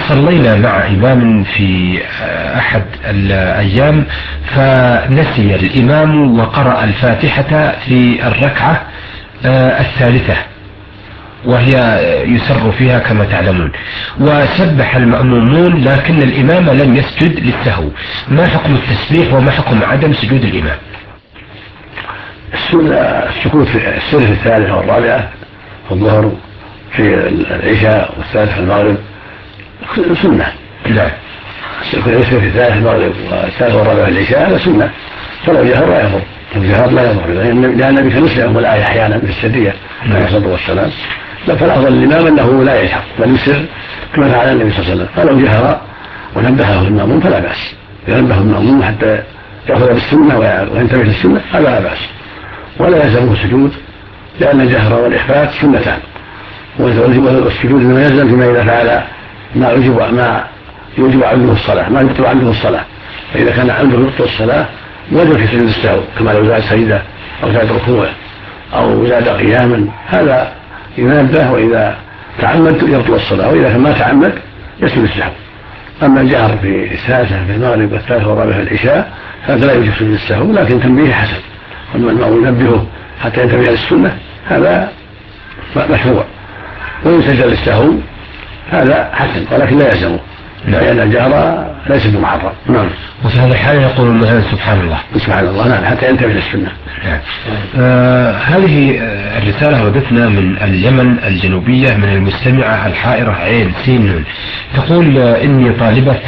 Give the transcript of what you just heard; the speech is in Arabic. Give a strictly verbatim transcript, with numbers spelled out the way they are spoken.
صلينا مع إمام في أحد الأيام فنسي الإمام وقرأ الفاتحة في الركعة الثالثة وهي يسر فيها كما تعلمون، وسبح المأمومون لكن الإمام لم يسجد للسهو. ما حكم التسبيح وما حكم عدم سجود الإمام؟ السكوت في السر في الثالثة والرابعة في الظهر في العشاء والثالثة في المغرب سنة. لا السر في الثالثة في المغرب والثالثة والرابعة في العشاء هذا سنة، فلو جهر لا يضر، لو جهر لا يضر، لأن النبي كان يسمع الآية أحيانا في السرية عليه الصلاة والسلام، فالأفضل للإمام أنه لا يجهر بل يسر كما فعل النبي صلى الله عليه وسلم. فلو جهر ونبهه المأموم فلا بأس، ينبه المأموم حتى يأخذ بالسنة وينتبه للسنة هذا لا بأس، ولا يلزمه السجود لأن الجهر والإخفاء سنتان، والسجود إنما يلزم فيما إذا فعل ما يجب ما يوجب عنده الصلاة، ما يبطل عنده الصلاة. فإذا كان عنده يبطل الصلاة وجب في سجود السهو كما لو زاد سجدة أو زاد ركوع أو زاد قياما، هذا ينبه، وإذا تعمد يبطل الصلاة، وإذا كان ما تعمد يسجد السهو. أما الجهر في الثالثة في المغرب والثالثة والرابعة في العشاء هذا لا يوجب سجود السهو، لكن تنبيه حسن، أما المأموم ينبهه حتى ينتبه للسنة هذا مشروع، وإن سجد للسهو هذا حسن ولكن لا يلزمه لأن الجهر ليس بمحرم. نعم. وفي هذا الحال يقول المؤذن سبحان الله سبحان الله نعم حتى ينتبه للسنة. نعم. آه هذه الرسالة وردتنا من اليمن الجنوبية من المستمعة الحائرة عين سين، تقول إني طالبة